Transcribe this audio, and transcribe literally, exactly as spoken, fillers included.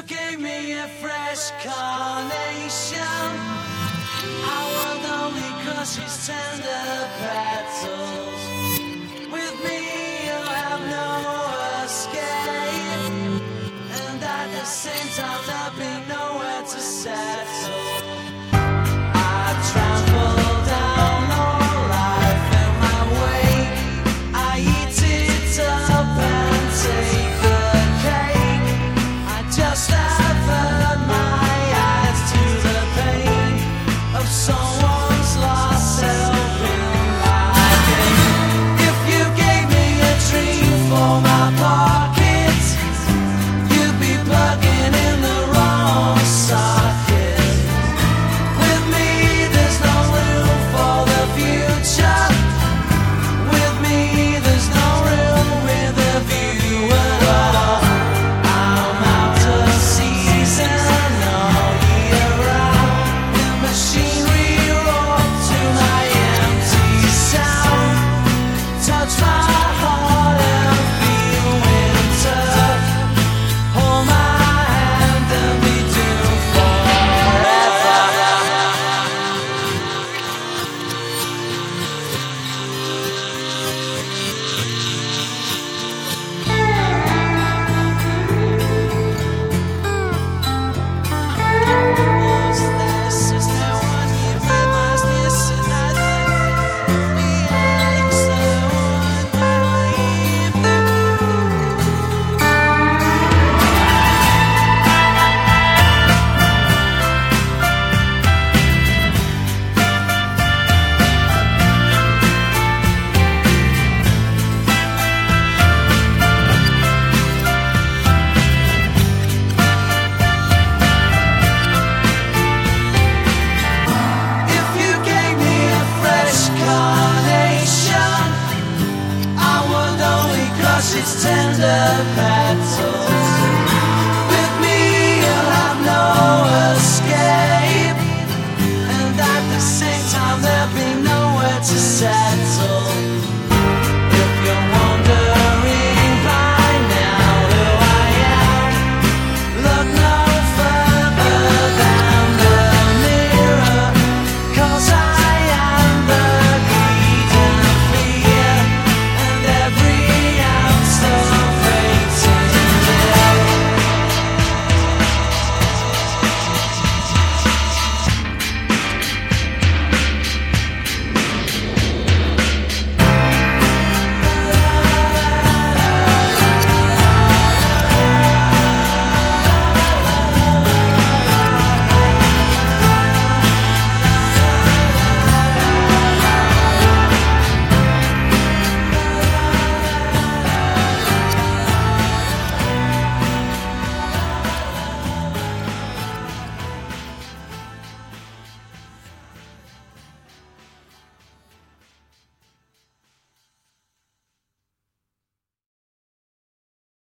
you gave me a fresh carnation, I would only crush its tender petals. With me you'll have no escape, and at the same time there'll be nowhere to settle. I trample down all life in my wake, I eat it up and take the cake. I just avert my eyes to the pain of someone's lost self in life. If you gave me a dream for my pocket, you'd be plugging in the wrong socket. With me there's no room for the future, with me there's no room with a view at all. I'm out of season all year round, the machinery roared to my empty sound. Touch my heart and feel winter, hold my hand and be doomed forever. What's this? Is there one you realize this and I think we like someone naive? If you gave me a fresh carnation, I would only crush its tender petals.